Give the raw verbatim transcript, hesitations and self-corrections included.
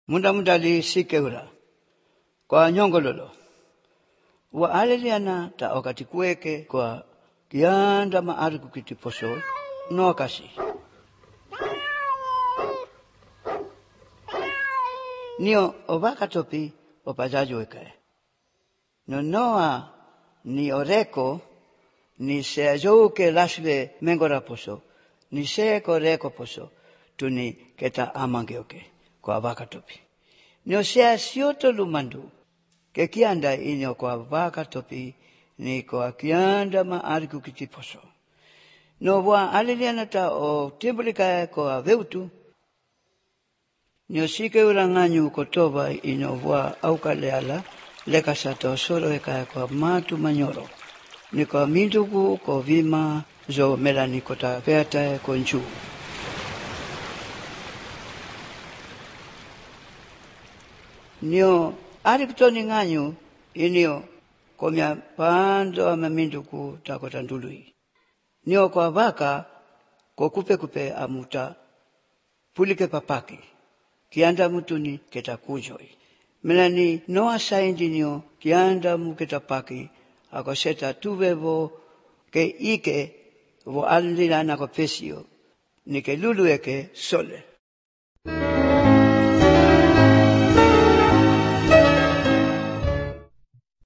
Munda munda li sikeura. Kwa nyongololo. Wa aleliana ta wakati kueke kwa kianda maariku kitiposo no kasi. Nio obaka topi opajajo ekae. No noa ni oreko ni se ajoke lasle mengora poso. Ni se koreko poso. Tuni keta amangeoke kwa abaka topi. Nio se sioto lumandu. Ke kianda inyo kwa abaka topi ni kwa kianda maariku kitiposo. No wa aliliana ta o timbulika kwa veutu. Nio sike uranganyu kotoba inyo wa auka leala. Leka sato solo eka kwa matu manyoro. Ni kwa mindugu ko vima zo melani kota peata konju. Nio arikutoni nganyu inio komia pando ama mindugu takota ndului. Nio kwa vaka ko kupe kupe amuta pulike papaki. Kianda mutuni keta kujoi. Melani noa saindi nio kianda muketa paki ako seta tuvevo ke ike vo alila na ko pesio ni ke lulu eke sole.